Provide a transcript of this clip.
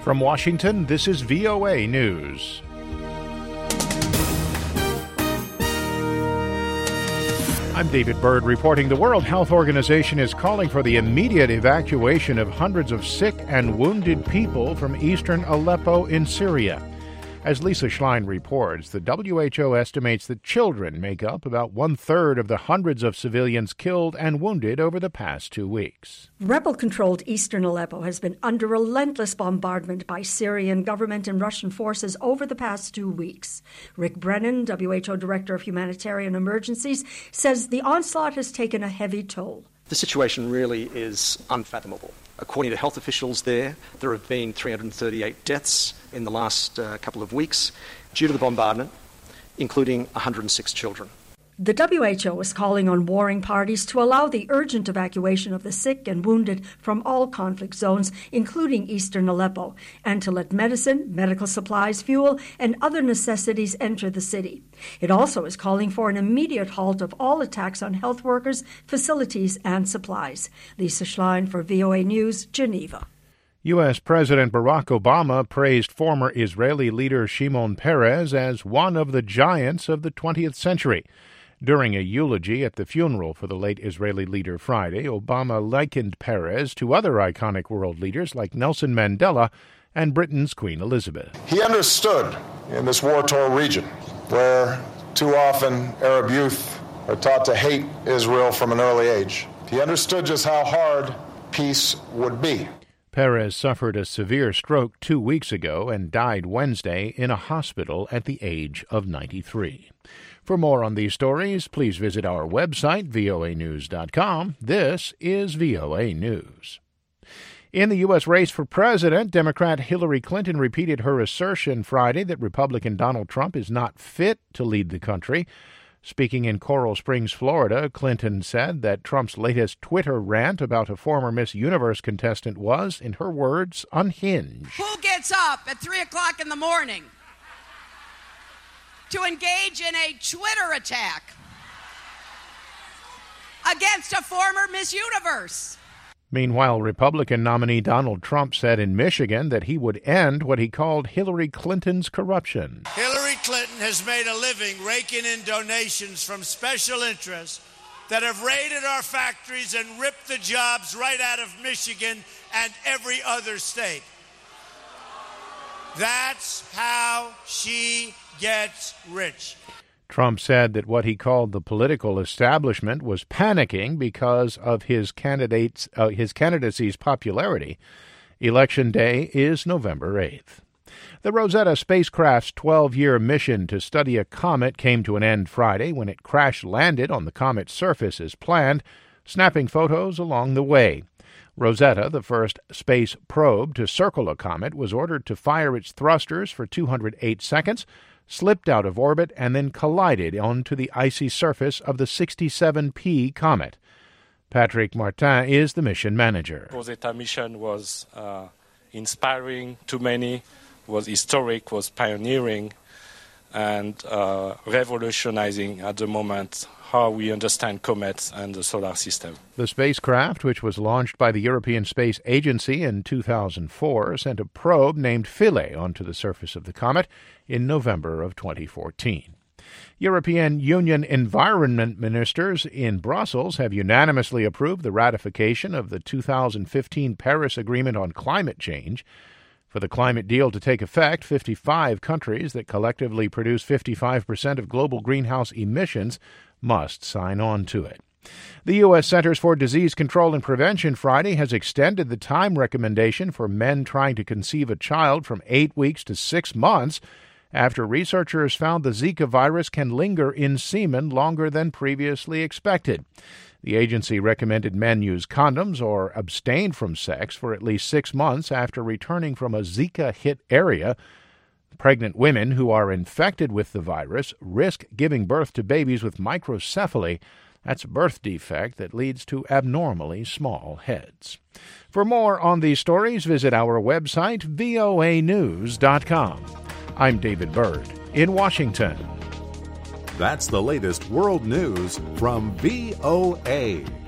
From Washington, this is VOA News. I'm David Byrd reporting the World Health Organization is calling for the immediate evacuation of hundreds of sick and wounded people from eastern Aleppo in Syria. As Lisa Schlein reports, the WHO estimates that children make up about one-third of the hundreds of civilians killed and wounded over the past 2 weeks. Rebel-controlled eastern Aleppo has been under relentless bombardment by Syrian government and Russian forces over the past 2 weeks. Rick Brennan, WHO Director of Humanitarian Emergencies, says the onslaught has taken a heavy toll. The situation really is unfathomable. According to health officials there have been 338 deaths in the last couple of weeks due to the bombardment, including 106 children. The WHO is calling on warring parties to allow the urgent evacuation of the sick and wounded from all conflict zones, including eastern Aleppo, and to let medicine, medical supplies, fuel, and other necessities enter the city. It also is calling for an immediate halt of all attacks on health workers, facilities, and supplies. Lisa Schlein for VOA News, Geneva. U.S. President Barack Obama praised former Israeli leader Shimon Peres as one of the giants of the 20th century. During a eulogy at the funeral for the late Israeli leader Friday, Obama likened Peres to other iconic world leaders like Nelson Mandela and Britain's Queen Elizabeth. He understood in this war-torn region where too often Arab youth are taught to hate Israel from an early age. He understood just how hard peace would be. Peres suffered a severe stroke 2 weeks ago and died Wednesday in a hospital at the age of 93. For more on these stories, please visit our website, voanews.com. This is VOA News. In the U.S. race for president, Democrat Hillary Clinton repeated her assertion Friday that Republican Donald Trump is not fit to lead the country. Speaking in Coral Springs, Florida, Clinton said that Trump's latest Twitter rant about a former Miss Universe contestant was, in her words, unhinged. Who gets up at 3 o'clock in the morning to engage in a Twitter attack against a former Miss Universe? Meanwhile, Republican nominee Donald Trump said in Michigan that he would end what he called Hillary Clinton's corruption. Hillary Clinton has made a living raking in donations from special interests that have raided our factories and ripped the jobs right out of Michigan and every other state. That's how she gets rich. Trump said that what he called the political establishment was panicking because of his candidacy's popularity. Election Day is November 8th. The Rosetta spacecraft's 12-year mission to study a comet came to an end Friday when it crash-landed on the comet's surface as planned, snapping photos along the way. Rosetta, the first space probe to circle a comet, was ordered to fire its thrusters for 208 seconds, slipped out of orbit, and then collided onto the icy surface of the 67P comet. Patrick Martin is the mission manager. Rosetta mission was inspiring to many, was historic, was pioneering, and revolutionizing at the moment how we understand comets and the solar system. The spacecraft, which was launched by the European Space Agency in 2004, sent a probe named Philae onto the surface of the comet in November of 2014. European Union environment ministers in Brussels have unanimously approved the ratification of the 2015 Paris Agreement on climate change. For the climate deal to take effect, 55 countries that collectively produce 55% of global greenhouse emissions must sign on to it. The U.S. Centers for Disease Control and Prevention Friday has extended the time recommendation for men trying to conceive a child from 8 weeks to 6 months after researchers found the Zika virus can linger in semen longer than previously expected. The agency recommended men use condoms or abstain from sex for at least 6 months after returning from a Zika-hit area. Pregnant women who are infected with the virus risk giving birth to babies with microcephaly. That's a birth defect that leads to abnormally small heads. For more on these stories, visit our website, voanews.com. I'm David Byrd in Washington. That's the latest world news from VOA.